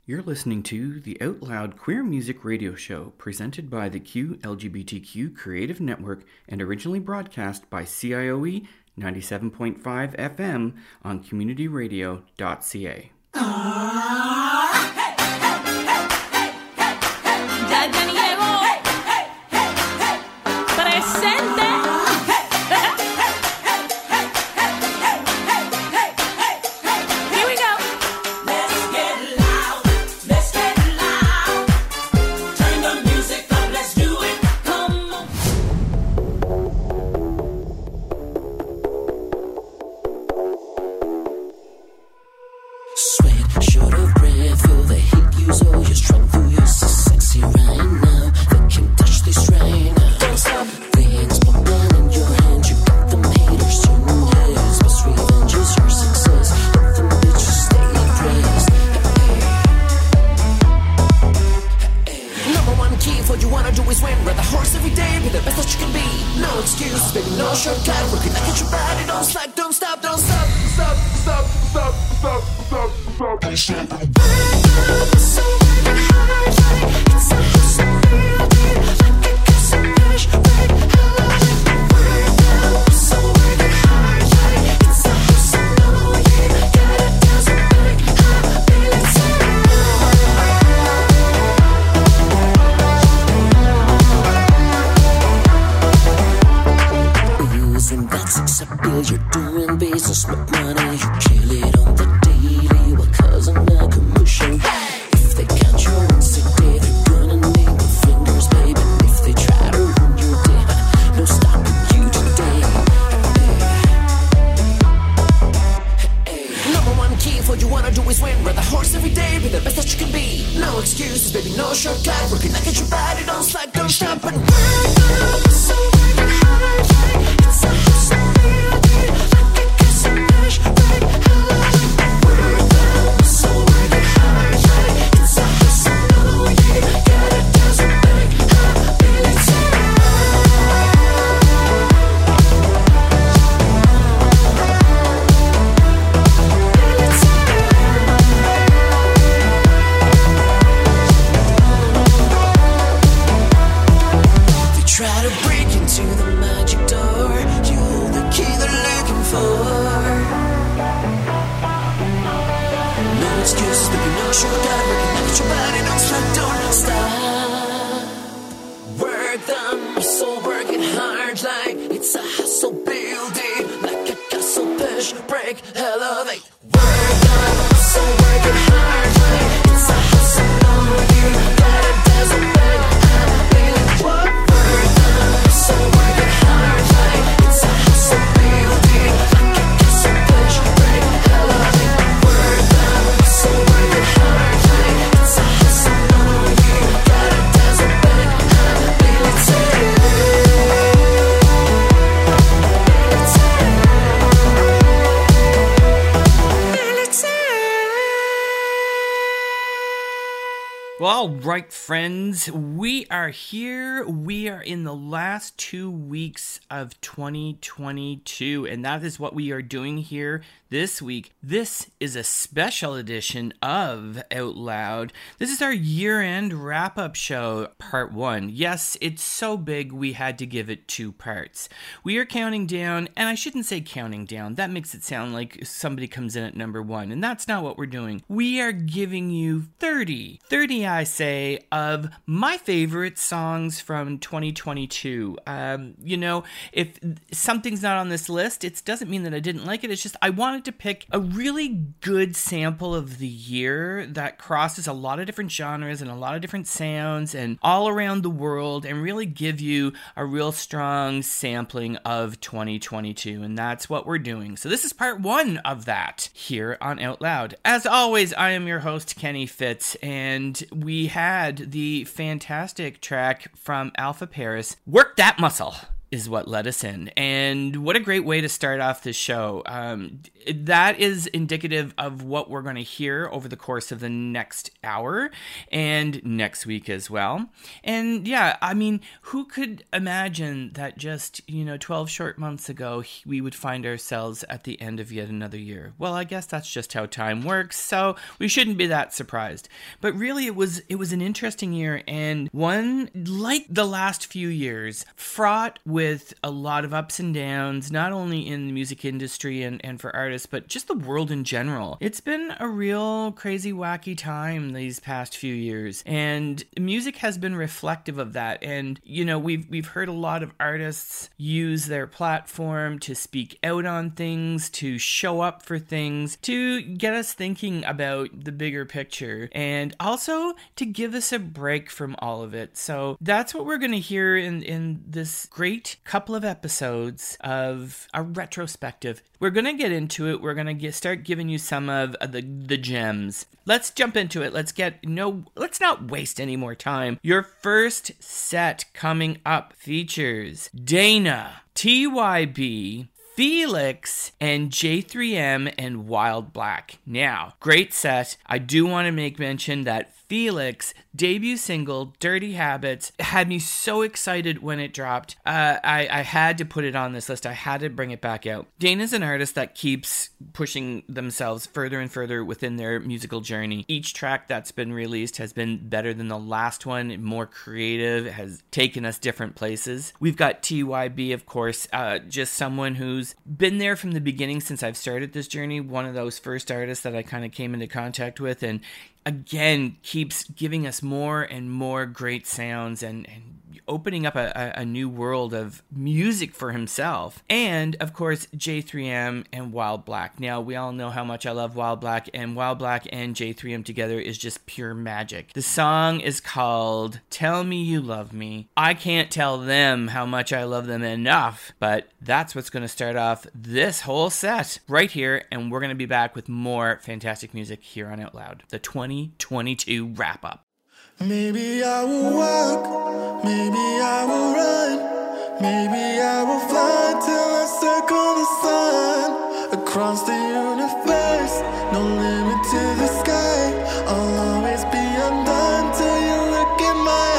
You're listening to the Out Loud Queer Music Radio Show, presented by the Q LGBTQ Creative Network and originally broadcast by CIOE 97.5 FM on communityradio.ca. All right, friends, we are here. We are in the last 2 weeks of 2022, and that is what we are doing here this week. This is a special edition of Out Loud. This is our year-end wrap-up show, part 1. Yes, it's so big we had to give it 2 parts. We are counting down, and I shouldn't say counting down. That makes it sound like somebody comes in at number 1, and that's not what we're doing. We are giving you 30 I say, of my favorite songs from 2022. If something's not on this list, it doesn't mean that I didn't like it. It's just I wanted to pick a really good sample of the year that crosses a lot of different genres and a lot of different sounds and all around the world, and really give you a real strong sampling of 2022. And that's what we're doing. So this is part 1 of that here on Out Loud. As always, I am your host, Kenny Fitz, and we had the fantastic track from Alpha Paris, Work That Muscle. is what let us in. And what a great way to start off this show. That is indicative of what we're going to hear over the course of the next hour and next week as well. And yeah, I mean, who could imagine that just, 12 short months ago, we would find ourselves at the end of yet another year? Well, I guess that's just how time works, so we shouldn't be that surprised. But really, it was an interesting year, and one, like the last few years, fraught with a lot of ups and downs, not only in the music industry and for artists, but just the world in general. It's been a real crazy, wacky time these past few years, and music has been reflective of that. And we've heard a lot of artists use their platform to speak out on things, to show up for things, to get us thinking about the bigger picture, and also to give us a break from all of it. So that's what we're going to hear in this great couple of episodes of a retrospective. We're going to get into it. We're going to start giving you some of the gems. Let's jump into it. Let's not waste any more time. Your first set coming up features Dana, TYB, Felix, and J3M and Wild Black. Now, great set. I do want to make mention that Felix debut single, Dirty Habits, had me so excited when it dropped. I had to put it on this list. I had to bring it back out. Dana's an artist that keeps pushing themselves further and further within their musical journey. Each track that's been released has been better than the last one, more creative, has taken us different places. We've got TYB, of course, just someone who's been there from the beginning since I've started this journey, one of those first artists that I kind of came into contact with, and again keeps giving us more and more great sounds and opening up a new world of music for himself. And of course, J3M and Wild Black. Now, we all know how much I love Wild Black, and Wild Black and J3M together is just pure magic. The song is called Tell Me You Love Me. I can't tell them how much I love them enough, but that's what's going to start off this whole set right here, and we're going to be back with more fantastic music here on Out Loud, the 2022 wrap-up. Maybe I will walk, maybe I will run, maybe I will fly till I circle the sun. Across the universe, no limit to the sky. I'll always be undone till you look in my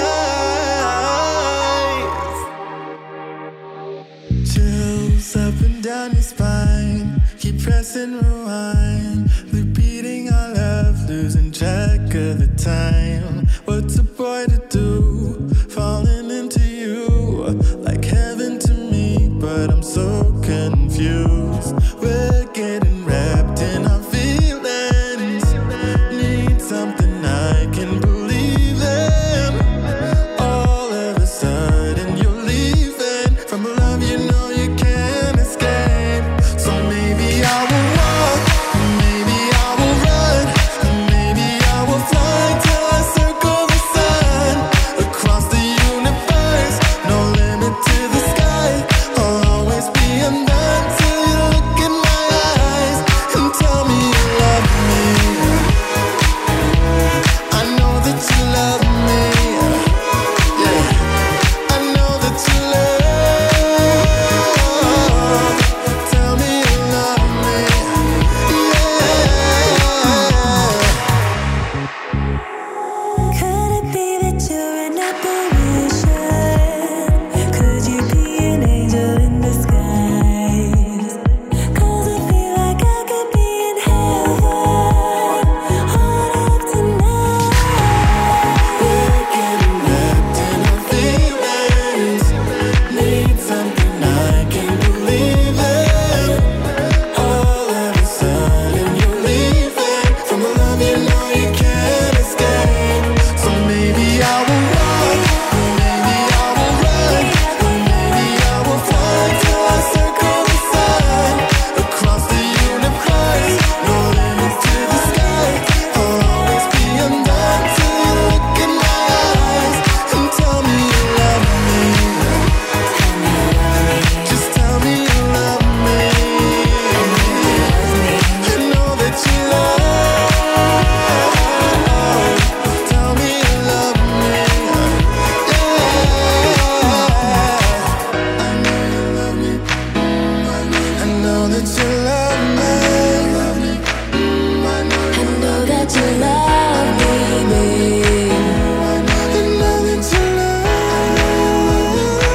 eyes. Chills up and down your spine, keep pressing rewind, repeating our love, losing track of the time. What's a boy to do? Falling into you like heaven to me, but I'm so confused. We're getting wrapped in our feelings. Need something I can believe in. All of a sudden you're leaving from a love you know you can't escape. So maybe I will walk, maybe I will run, maybe I will fly till I circle the sun. Across the universe, no limit to the sky. I'll always be undone till you look in my eyes and tell me you love me. I know that love me, babe. And now that you love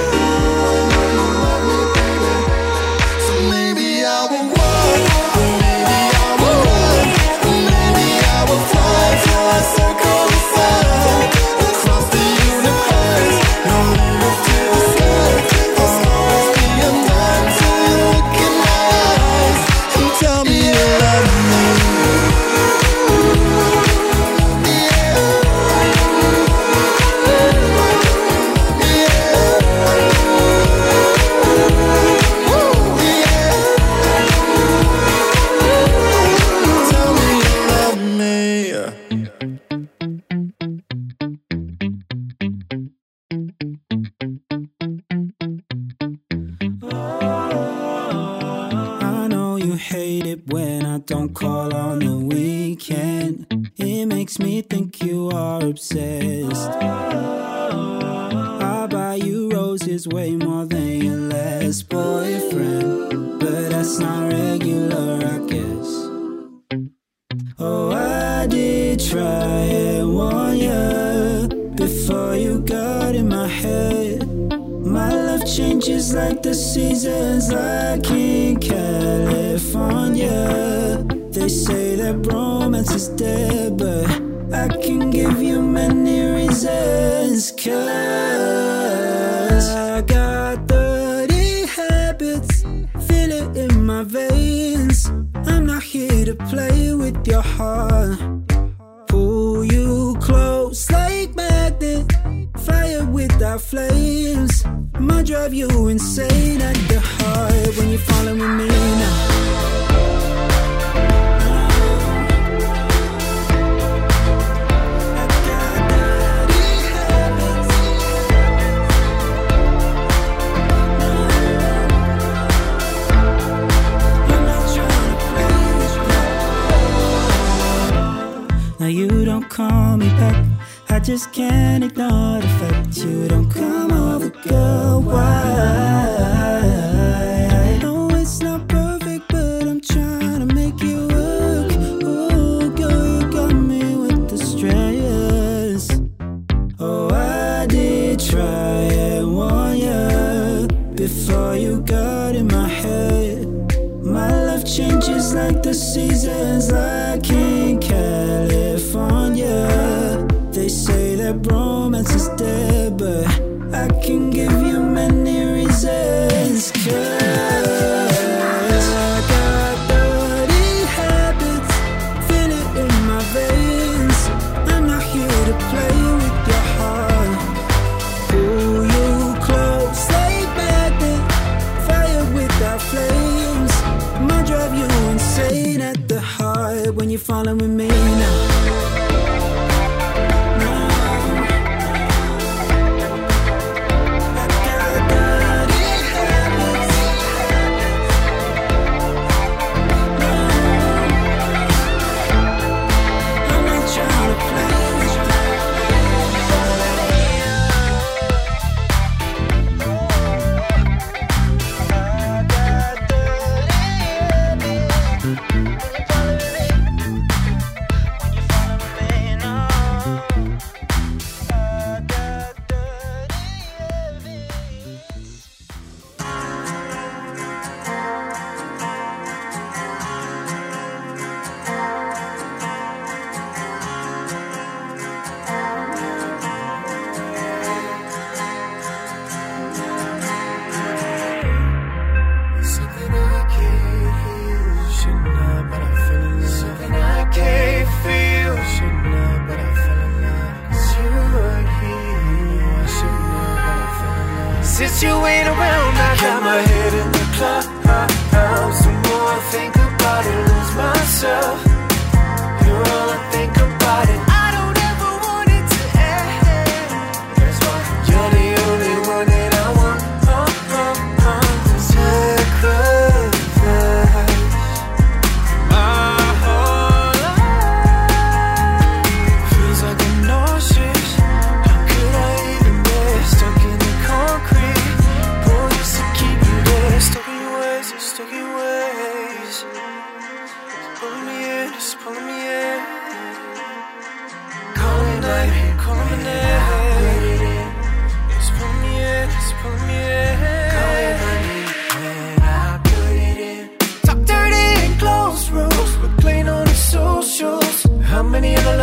me, baby. So maybe I will walk, or maybe I will run, or maybe I will fly till I circle the sun, across the universe, no limit to the sky. I'll always be undone till you look in my eyes and tell me you love me. Tell me you love me. I know you hate it when I don't call on the weekend. It makes me think you are obsessed. I buy you roses way more than your last boyfriend, but that's not regular, I guess. Oh, I did try and warn you before you got in my head. My love changes like the seasons, like in California. They say that romance is dead, but I can give you many reasons. 'Cause I got dirty habits, feel it in my veins. I'm not here to play with your heart. Pull you close like magnet, fire without flames. Might drive you insane at the heart when you're falling with me now. Now you don't call me back, I just can't ignore the fact you don't come over, girl. Why? I know it's not perfect, but I'm trying to make it work. Oh, girl, you got me with the stress. Oh, I did try and warn you before you got in my head. My life changes like the seasons, like in California. They say that romance is dead, but I can give you many reasons. 'Cause I got dirty habits, feel it in my veins. I'm not here to play with your heart. Pull you close like magnet, fire without flames. Might drive you insane at the heart when you're falling with me now. Since you ain't around, I got my head in the clouds. The more I think about it, lose myself. You're all I think about it. I don't ever want it to end. That's why you're the only one that I want. Sacrifice my whole life. Feels like I'm nauseous. How could I even bear stuck in the concrete? Boy, used to keep you there. Stuck in your ways, stuck in your ways. Pulling me in.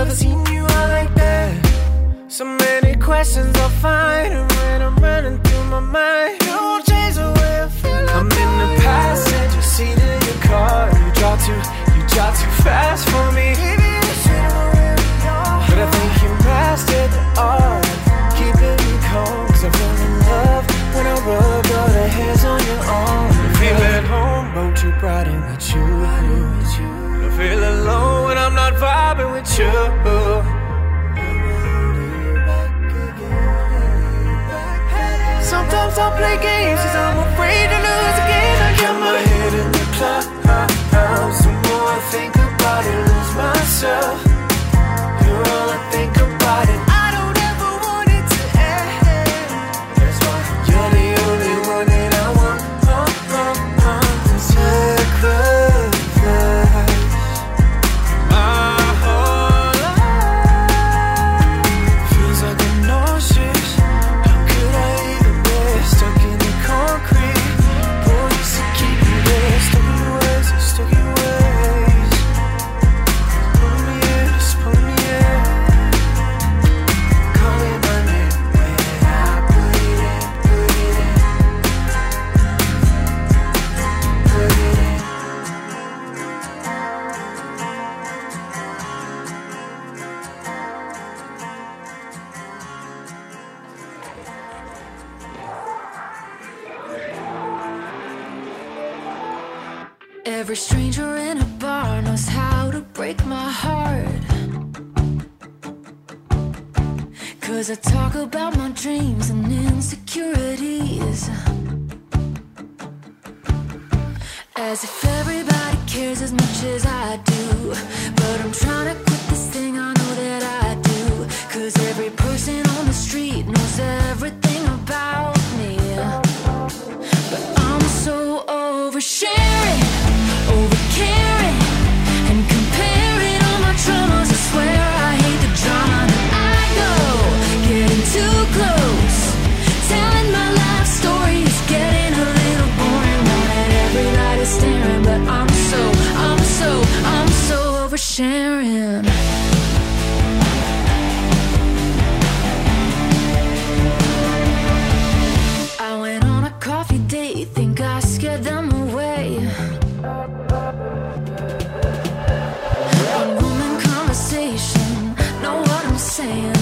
ever seen you out like that. So many questions I'll find, and when I'm running through my mind, you won't change the way I feel. I'm in the passenger seat of your car. You drive too fast for me. But I think you mastered the art of keeping me calm. 'Cause I feel in love when I rub all the hairs on your arm. I feel at home, road trip riding with you. I feel alone when I'm not vibing with you. Sometimes I play games 'cause I'm afraid to lose again. I got my head in the clouds. The more I think about it, lose myself. You're all I think about it. I don't ever want it to end. That's why you're the only one that I want. Sacrifice my whole life. Feels like I'm nauseous. How could I even bear stuck in the concrete? Boy, used to keep you there. Stuck in your ways, stuck in your ways. Pull me in, just pull me in. Calling my name when I put it in, put it in, put it in. Every stranger in a bar knows how to break my heart. 'Cause I talk about my dreams and insecurities, as if everybody cares as much as I do. But I'm trying to quit this thing, I know that I do. 'Cause every person on the street knows everything about me. But I'm so oversharing, overcaring, and comparing all my traumas. I swear I hate the drama that I go getting too close, telling my life story is getting a little boring. Now that every light is staring, but I'm so oversharing. I went on a coffee date, think I scared them away. One woman conversation, know what I'm saying.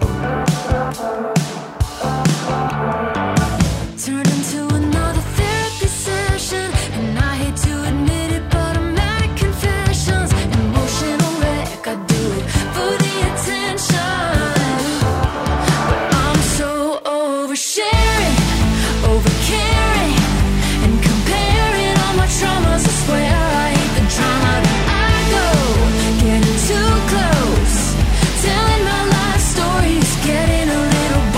Turned into another therapy session, and I hate to admit it, but I'm at a confessions. Emotional wreck, I do it for the attention. But I'm so oversharing, overcaring, and comparing all my traumas. I swear I hate the drama that I go getting too close, telling my life story is getting a little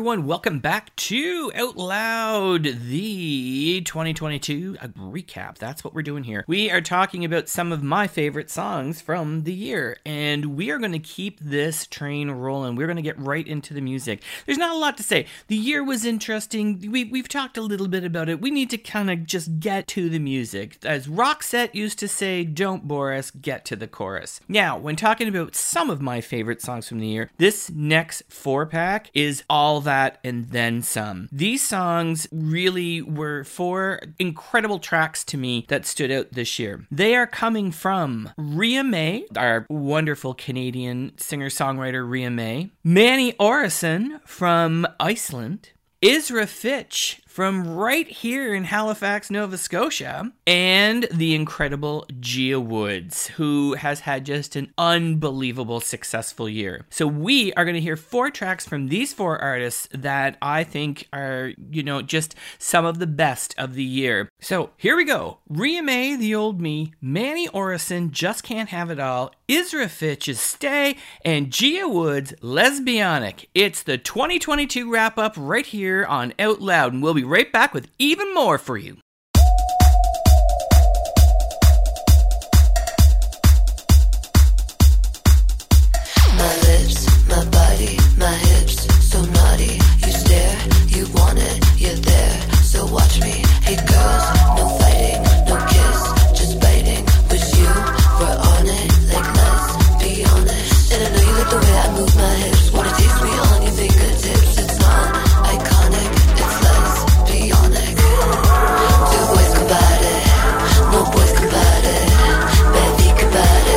everyone. Welcome back to Out Loud, the 2022 recap. That's what we're doing here. We are talking about some of my favorite songs from the year, and we are going to keep this train rolling. We're going to get right into the music. There's not a lot to say. The year was interesting. We've talked a little bit about it. We need to kind of just get to the music. As Roxette used to say, don't bore us, get to the chorus. Now, when talking about some of my favorite songs from the year, this next 4-pack is all that and then some. These songs really were 4 incredible tracks to me that stood out this year. They are coming from Ria May, our wonderful Canadian singer-songwriter Ria May, Manny Orison from Iceland, Isra Fitch from right here in Halifax, Nova Scotia, and the incredible Gia Woods, who has had just an unbelievable successful year. So we are going to hear 4 tracks from these 4 artists that I think are, just some of the best of the year. So here we go. Ria May, The Old Me, Manny Orison, Just Can't Have It All, Isra Fitch's Stay, and Gia Woods, Lesbianic. It's the 2022 wrap-up right here on Out Loud, and we'll be right back with even more for you. My lips, my body, my hips, so naughty. You stare, you want it, you're there, so watch me. Hey girls, no fighting, no kiss, just biting. Wish you were on it, like let's be honest. And I know you like the way I move my hips, wanna taste me on your fingertips. It's not iconic, it's lesbianic. 2 boys combate, no boys combate, baby combate.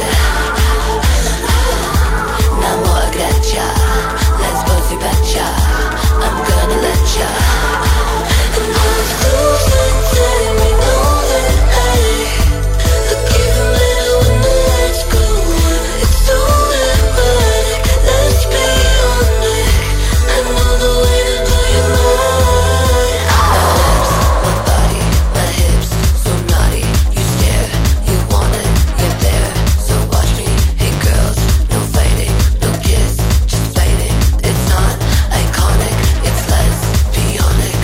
Namor gracia, let's both betcha. I'm gonna let ya. And all the fools that say we know that, hey, look even better when the lights go on. It's so dramatic, let's be honest. I know the way to do your mind. My body, my hips, so naughty. You stare, you want it, you're there, so watch me. Hey girls, no fighting, no kiss, just fighting. It's not iconic, it's lesbianic.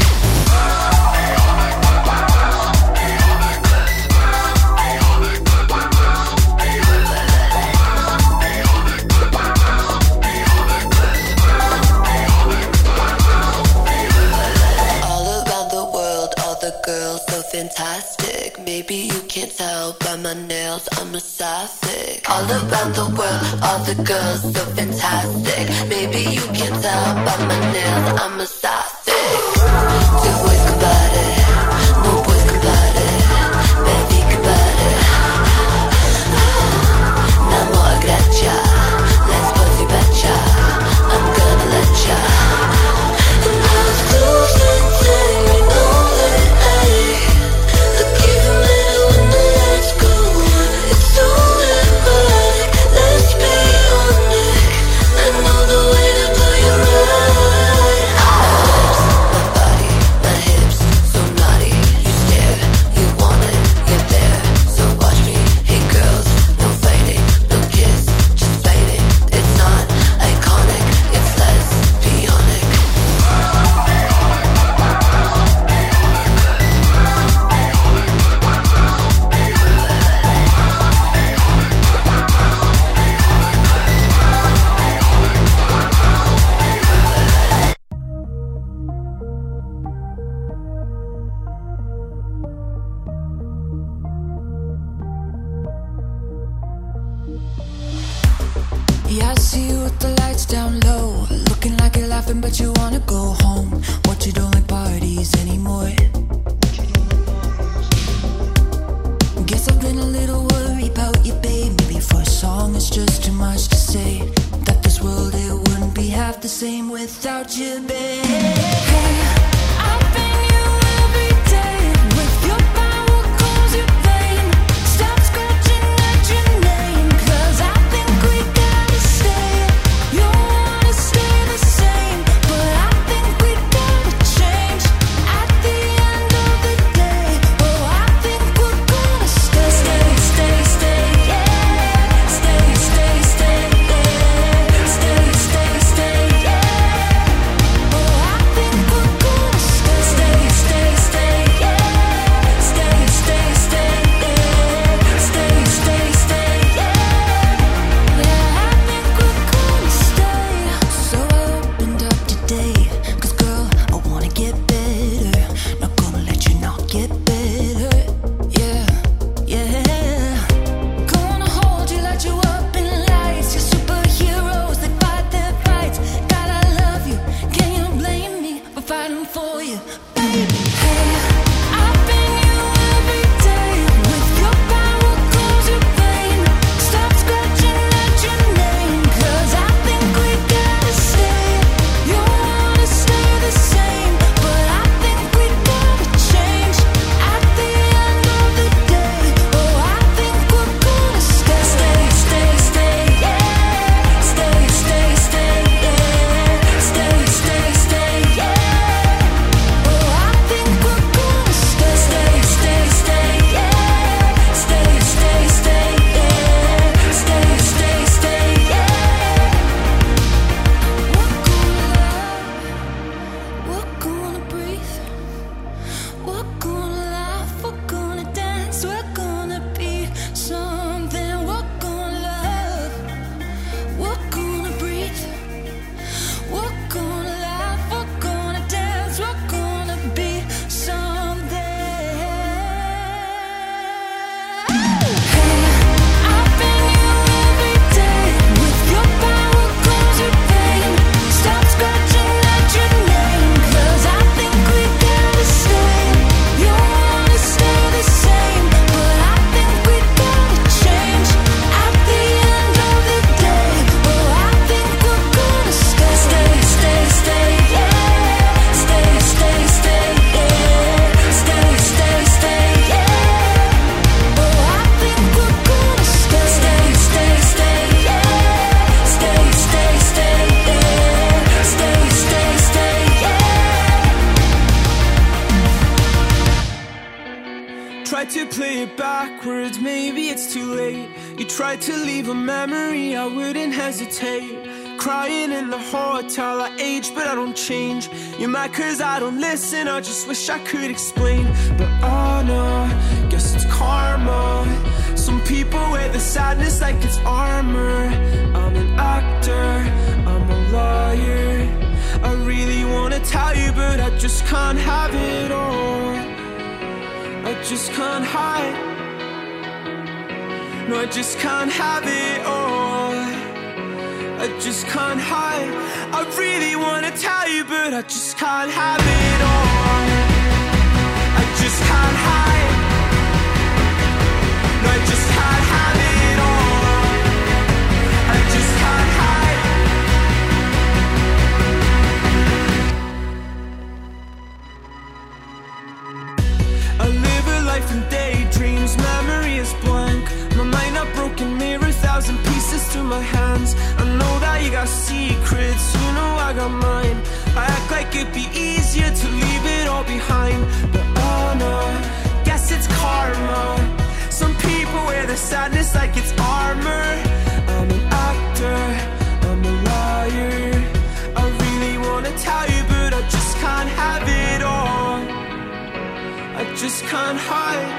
All around the world, all the girls so fantastic. Maybe you can't tell by my nails, I'm a sapphic. All around the world, all the girls so fantastic. Maybe you can't tell by my nails, I'm a sapphic. 2 boys combate, no boys combate, baby combate. Namor gracia, let's both betcha. I'm gonna let ya. And all the fools that say we know that, hey, look even better when the lights go on. It's so dramatic, let's be honest. I know the way to do your mind. My body, my hips, so naughty. You stare, you want it, you're there, so watch me. Hey girls, no fighting, no kiss, just fighting. It's not iconic, it's lesbianic. Yeah, I see you with the lights down low, looking like you're laughing but you wanna go home. What, you don't like parties anymore? Guess I've been a little worried about you, babe. Maybe for a song it's just too much to say. That this world, it wouldn't be half the same without you, babe. I bang you every day with your power calls your vein. Stop scratching at your name, 'cause I think we gotta stay. You wanna stay the same, but I think we gotta change. At the end of the day, oh, I think we're gonna stay. Stay, stay, stay, yeah. Stay, stay, stay, yeah. Stay, stay, stay, yeah. Oh, I We're gonna laugh, we're gonna dance, we're gonna be something. We're gonna love, we're gonna breathe. We're gonna laugh, we're gonna dance, we're gonna be something. Hey, I bring you every day. With your power comes your pain. Stop scratching at your name, 'cause I think we gotta stay. You wanna stay the same, but I think we gotta change. At the end of the day, oh, I think we're gonna stay. Stay, stay, stay, yeah. Stay, stay, stay, yeah. Stay, stay, stay, yeah. Oh, I think we're gonna stay. Stay, stay, stay, yeah. Stay, stay, stay, yeah. Stay, stay, stay, yeah. Tried to play it backwards, maybe it's too late. You tried to leave a memory, I wouldn't hesitate. Crying in the hotel, I age but I don't change. You're mad 'cause I don't listen, I just wish I could explain. But oh no, guess it's karma. Some people wear the sadness like it's armor. I'm an actor, I'm a lawyer. I really wanna tell you but I just can't have it all. I just can't hide. No, I just can't have it all. I just can't hide. I really wanna tell you, but I just can't have it all. I just can't hide. No, I just can't have it all. I just can't hide. I live a life in daydreams, memory is blank. My mind a broken mirror, 1,000 pieces to my hands. I know that you got secrets, you know I got mine. I act like it'd be easier to leave it all behind. But oh no, guess it's karma. Some people wear the sadness like it's armor. I'm an actor, I'm a lawyer. I really wanna tell you but I just can't have it all. I just can't hide.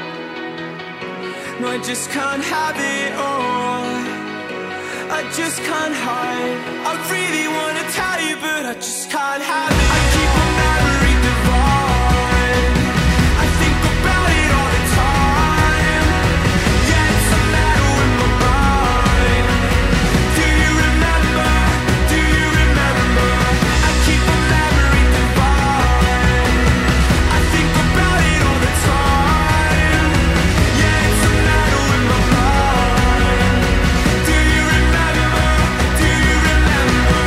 No, I just can't have it all. I just can't hide. I really wanna tell you, but I just can't have it. I keep a memory divine. I think about it all the time. Yeah, it's a battle in my mind. Do you remember? Do you remember? I keep a memory divine. I think about it all the time. Yeah, it's a battle in my mind. Do you remember? Do you remember?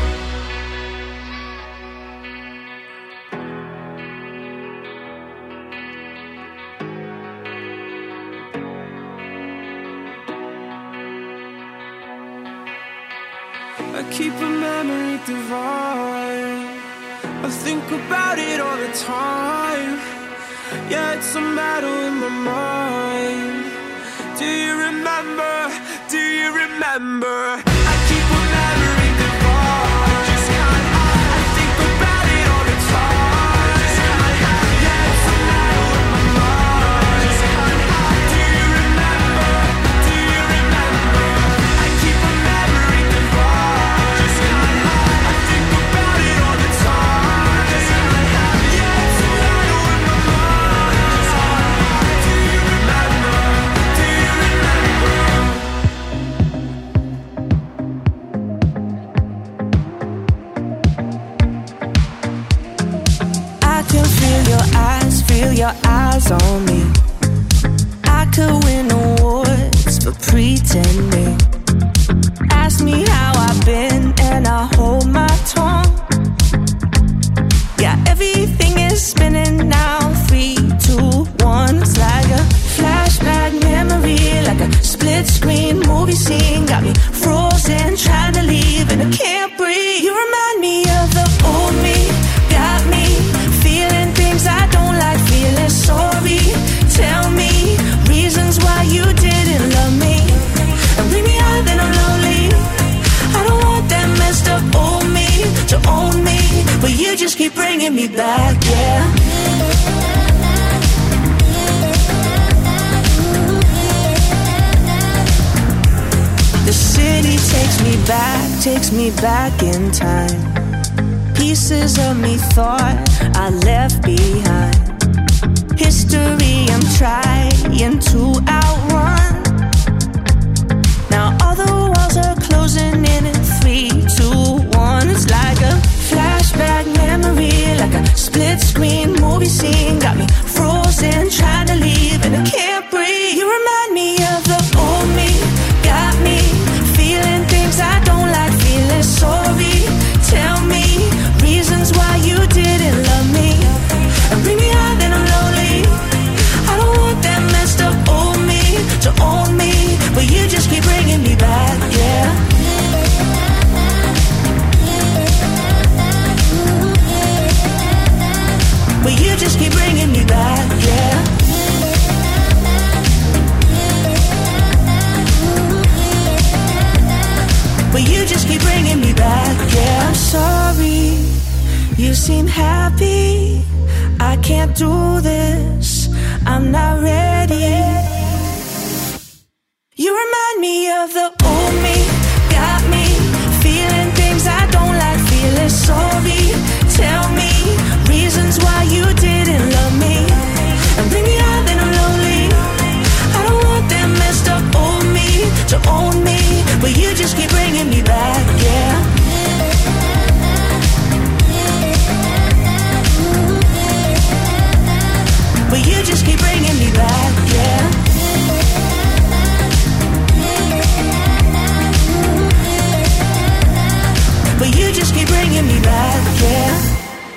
I keep a memory divine. I think about it all the time. Yeah, it's a battle in my mind. Do you remember? Do you remember? I keep a memory divine. I just can't hide. I think about it all the time. I just can't hide. Yeah, it's a battle in my mind. I just can't hide. Do you remember? Do you remember? I keep a memory divine. I just can't hide. I think about it all the time. I just can't hide. Yeah, it's a battle in my mind. I just can't hide. Do you remember? Do you remember? I can feel your eyes on me. I could win awards for pretending. Ask me how I've been and I hold my tongue. Yeah, everything is spinning now. 3, 2, 1. It's like a flashback memory, like a split screen movie scene. Got me frozen, trying to leave and I can't breathe. You remind me of the old me. Got me feeling things I don't like feeling. Sorry, tell me reasons why you didn't love me. And bring me out then I'm lonely. I don't want that messed up old me to own me, but you just keep bringing me back, yeah. takes me back in time. Pieces of me thought I left behind. History I'm trying to outrun. Now all the walls are closing in 3, 2, 1. It's like a flashback memory, like a split screen movie scene. Got me frozen, trying to leave and I can't breathe. You remind me of the old me, got me feeling things I don't like, feeling sorry. Tell me reasons why you didn't love me, and bring me out then I'm lonely. I don't want that messed up old me to own me, but you just keep bringing me back, yeah. But you just keep bringing me back, yeah. But you just keep bringing me back, yeah. I'm sorry, you seem happy. I can't do this, I'm not ready. You remind me of the old me, got me feeling things I don't like, feeling sorry. Tell me reasons why you didn't love me, and bring me out then I'm lonely. I don't want that messed up old me to own me, but you just keep bringing me back, yeah. But you just keep bringing me back, yeah. But you just keep bringing me back, yeah.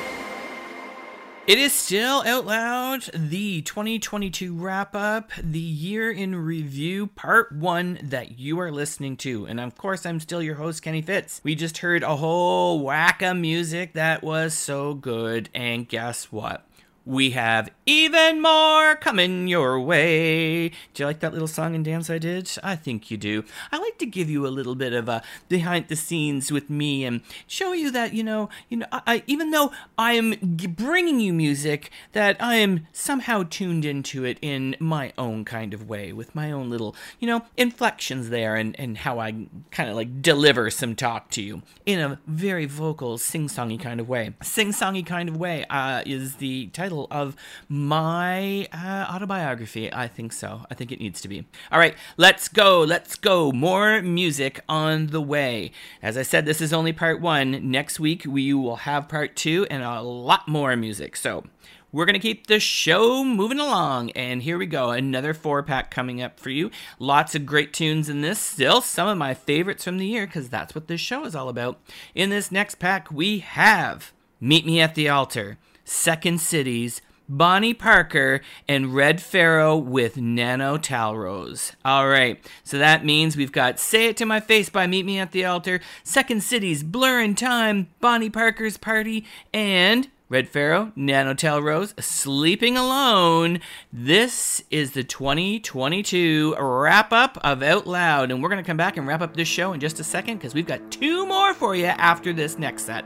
It is still Out Loud, the 2022 wrap-up, the year in review, part 1 that you are listening to. And of course, I'm still your host, Kenny Fitz. We just heard a whole whack of music that was so good, and guess what? We have even more coming your way. Do you like that little song and dance I did? I think you do. I like to give you a little bit of a behind the scenes with me and show you that, I even though I am bringing you music, that I am somehow tuned into it in my own kind of way, with my own little, inflections there, and how I kind of like deliver some talk to you in a very vocal, sing-songy kind of way. Sing-songy kind of way is the title of my autobiography. I think so. I think it needs to be. All right, let's go. More music on the way. As I said, this is only part 1. Next week, we will have part 2 and a lot more music. So we're going to keep the show moving along. And here we go. Another 4-pack coming up for you. Lots of great tunes in this. Still some of my favorites from the year, because that's what this show is all about. In this next pack, we have Meet Me at the Altar, Second Cities, Bonnie Parker, and Red Pharaoh with Nano Talrose. All right, so that means we've got Say It to My Face by Meet Me at the Altar, Second Cities, Blur in Time, Bonnie Parker's Party, and Red Pharaoh, Nano Talrose, Sleeping Alone. This is the 2022 wrap-up of Out Loud, and we're going to come back and wrap up this show in just a second, because we've got 2 more for you after this next set.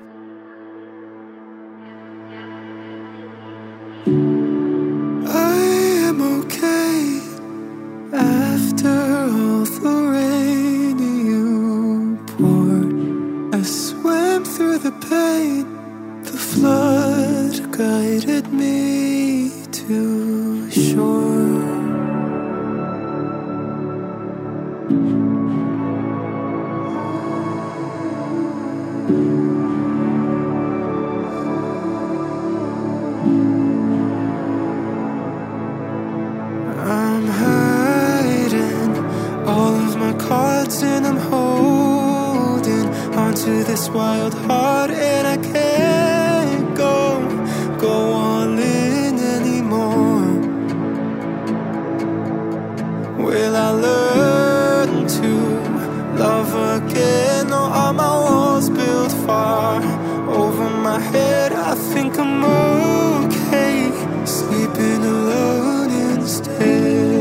I am okay after all the rain you poured. I swam through the pain, the flood guided me to shore. I'm hiding all of my cards and I'm holding onto this wild heart, and I can't go all in anymore. Will I learn to love again, or are my walls built far over my head? I think I'm okay sleeping alone instead.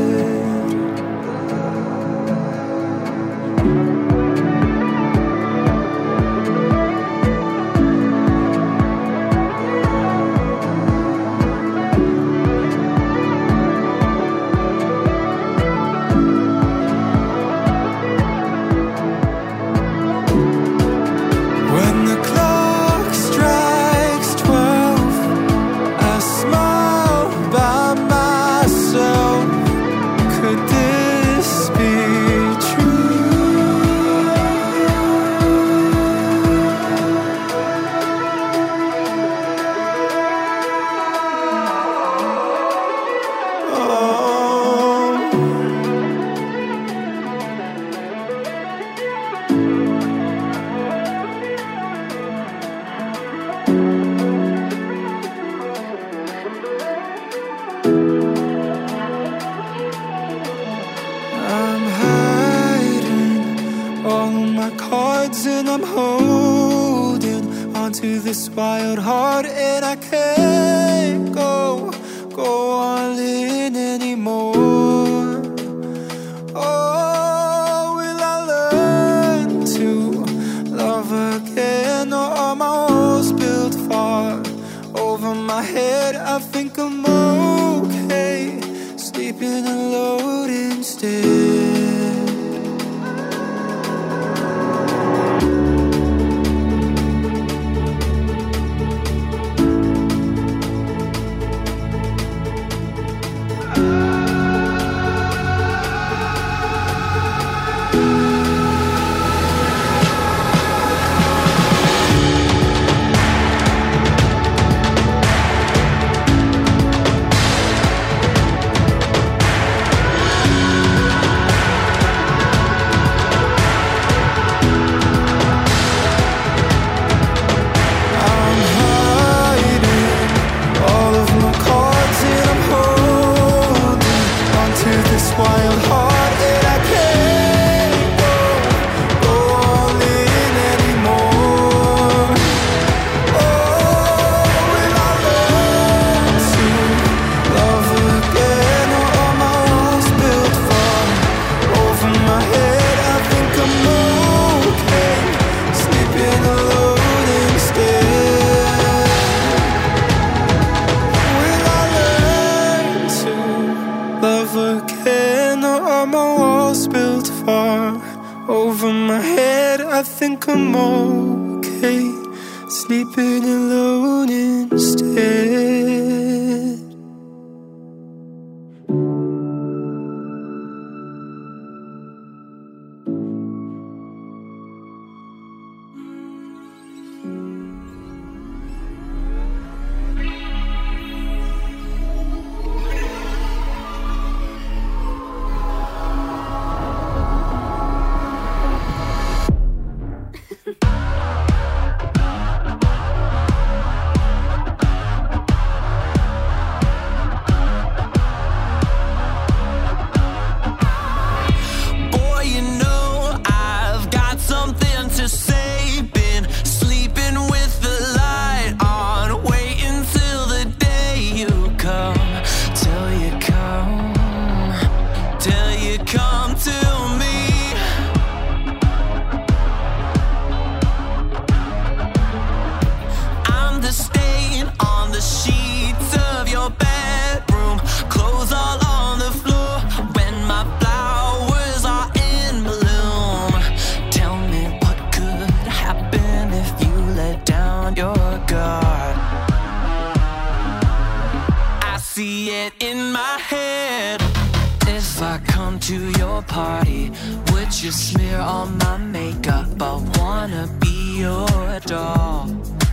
onto this wild heart, and I can't go all in anymore. Oh, will I learn to love again, or are my walls built far over my head? I think I'm okay sleeping alone instead. Wild heart, and I can't go all in anymore. Oh, will I learn to love again, or are my walls built far over my head? I think I'm okay sleeping alone instead. Will I learn to love again, or are my walls built far over my head? I think I'm okay sleeping alone instead. Party, would you smear all my makeup? I wanna be your doll.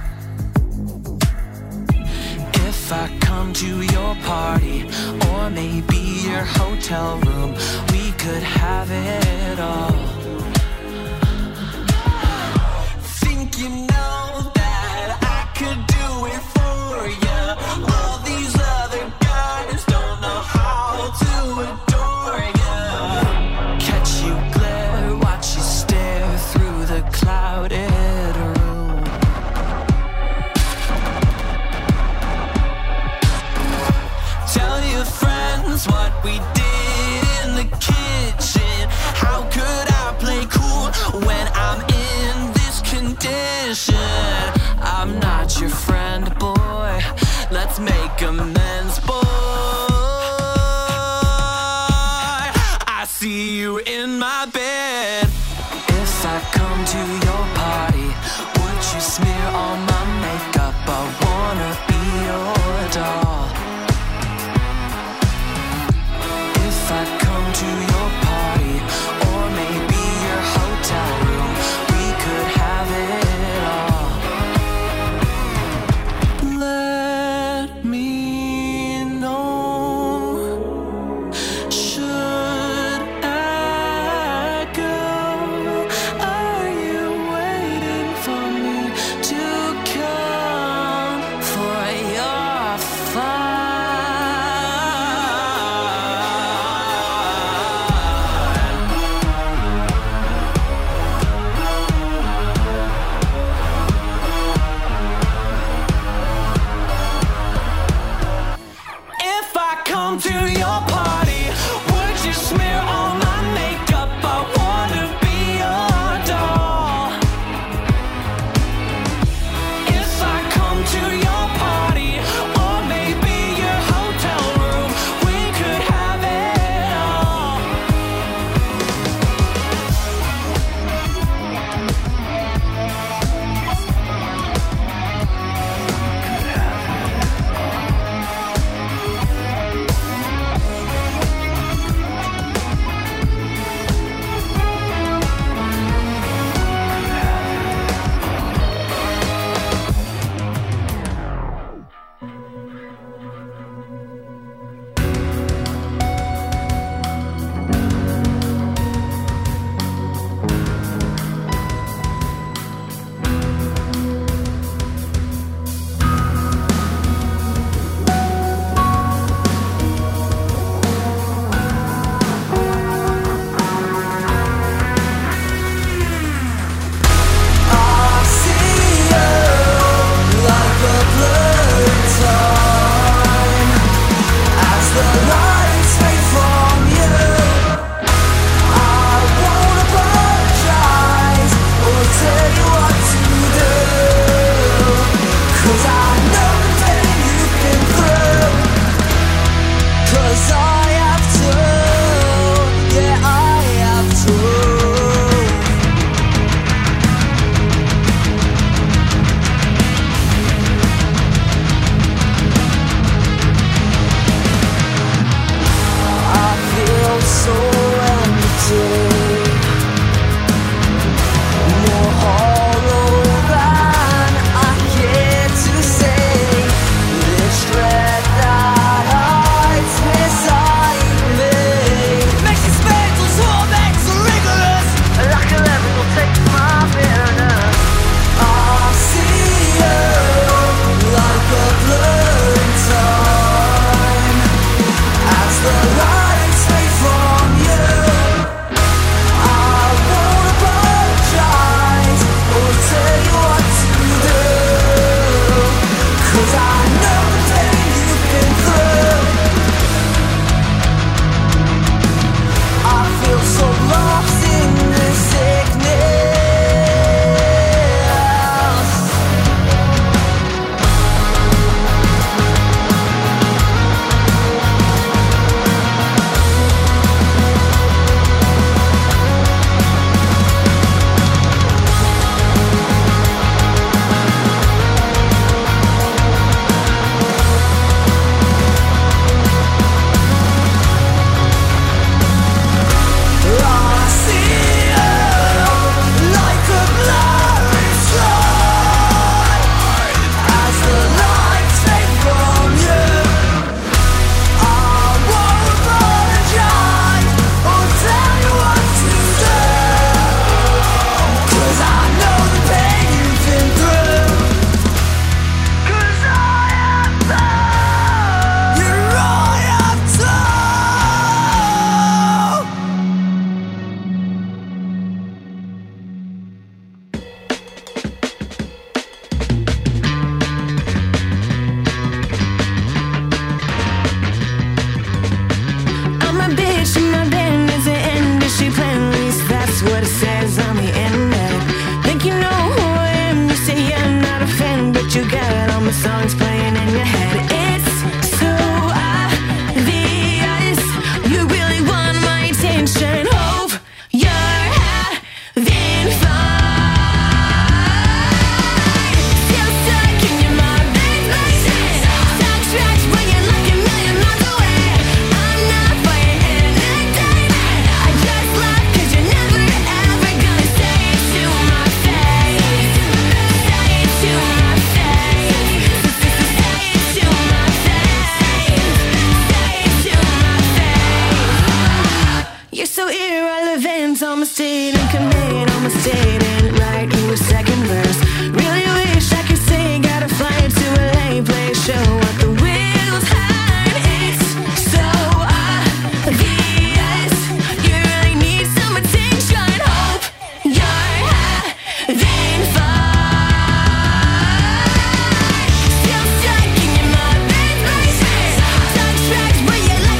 If I come to your party, or maybe your hotel room, we could have it all. Think you know that I could do it for you? All these other guys don't know how to adore you. You glare, watch you stare through the clouded room. Tell your friends what we did in the kitchen. How could I play cool when I'm in this condition? I'm not your friend, boy. Let's make amends, boy. See you in my bed. If I come to your party, would you smear all my makeup? I wanna be your doll. come to your party, would you smear all my makeup? I wanna be your doll. If I come to your party, or maybe your hotel room, we could have it all. Still stuck in your mind, baby. Talk tracks, but you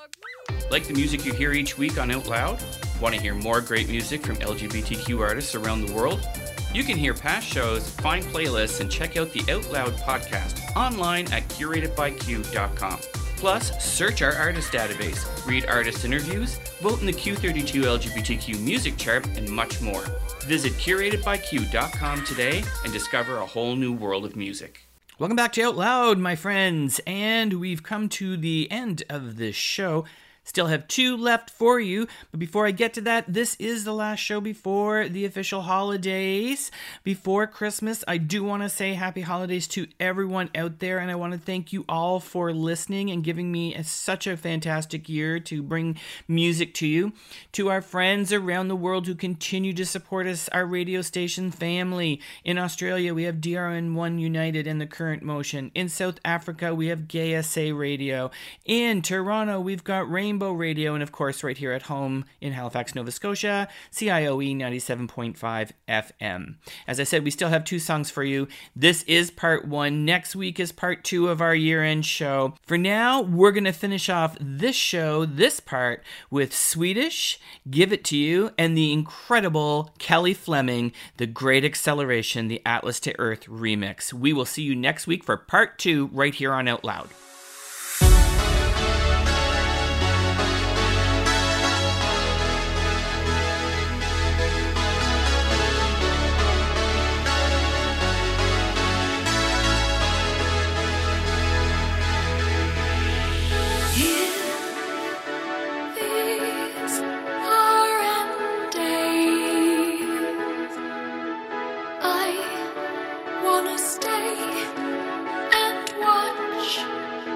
Like the music you hear each week on Out Loud? Want to hear more great music from LGBTQ artists around the world? You can hear past shows, find playlists, and check out the Out Loud podcast online at curatedbyq.com. Plus, search our artist database, read artist interviews, vote in the Q32 LGBTQ music chart, and much more. Visit curatedbyq.com today and discover a whole new world of music. Welcome back to Out Loud, my friends, and we've come to the end of this show. Still have 2 left for you, but before I get to that, this is the last show before the official holidays. Before Christmas, I do want to say happy holidays to everyone out there, and I want to thank you all for listening and giving me such a fantastic year to bring music to you. To our friends around the world who continue to support us, our radio station family. In Australia, we have DRN1 United and The Current Motion. In South Africa, we have Gay SA Radio. In Toronto, we've got Rainbow Radio, and of course right here at home in Halifax, Nova Scotia, CIOE 97.5 FM. As I said, we still have 2 songs for you. This is part 1. Next week is part 2 of our year-end show. For now, we're going to finish off this show, this part, with Swedish, Give It To You, and the incredible Kelly Fleming, The Great Acceleration, the Atlas to Earth remix. We will see you next week for part 2 right here on Out Loud. Stay and watch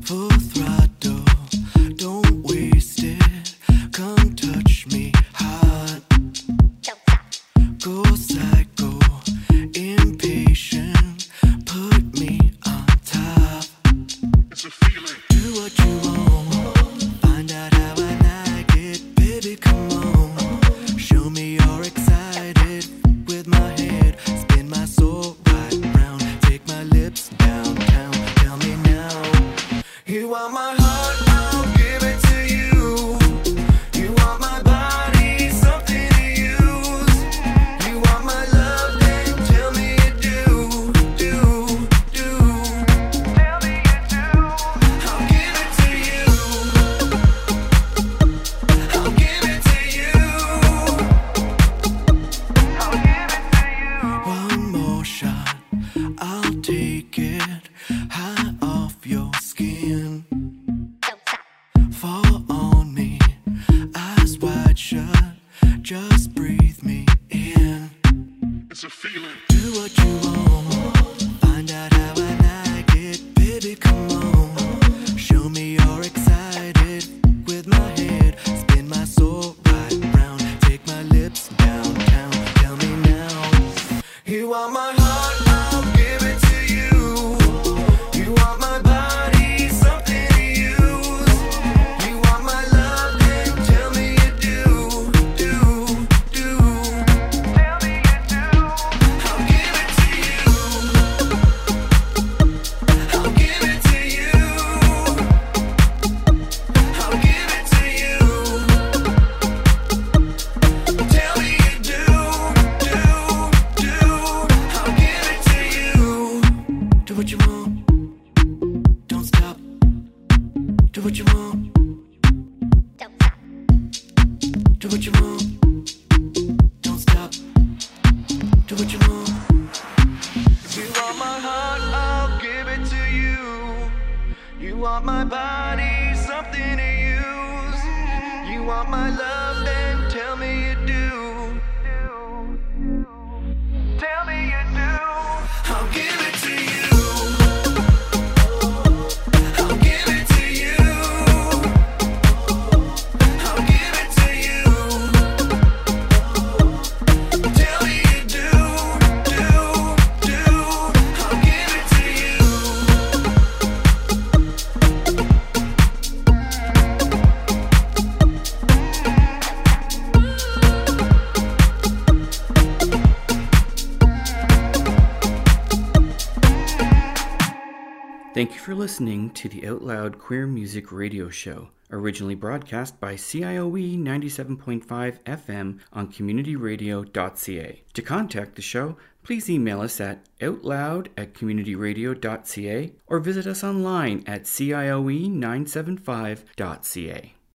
full throttle. Don't waste it. Come touch me hot. Go psycho, impatient. Put me on top. It's a feeling. Do what you want. Find out how I like it. Baby, come on. Show me you're excited. With my head, spin my soul right round. Take my lips downtown. Tell me now. You want my heart, I'll give it to you. You want my body, something to use. You want my love, then tell me you do. Tell me you do. I'll give it to you. I'll give it to you. I'll give it to you. One more shot, I'll take it. High off your skin. Fall on me, eyes wide shut. Just breathe me in. It's a feeling. Do what you want. Find out how I like it. Baby, come on. Show me you're excited. With my head, spin my soul right round. Take my lips downtown. Tell me now. You want my heart, I'll give it to you. You want my body, something to use. You want my love, then tell me you do. Tell me you do. I'll give it to you. I'll give it to you. I'll give it to you. Tell me you do. I'll give it to you. Do what you want. Don't stop. Do what you want. Do what you want. Don't stop. Do what you want. If you want my heart, I'll give it to you. You want my body, something to use. You want my love, then tell me you do. Tell me you do. I'll give it to you. I'll give it to you. I'll give it to you. Tell me you do. I'll give it to you. Thank you for listening to the Out Loud Queer Music Radio Show, originally broadcast by CIOE 97.5 FM on communityradio.ca. To contact the show, please email us at outloud@communityradio.ca or visit us online at cioe975.ca.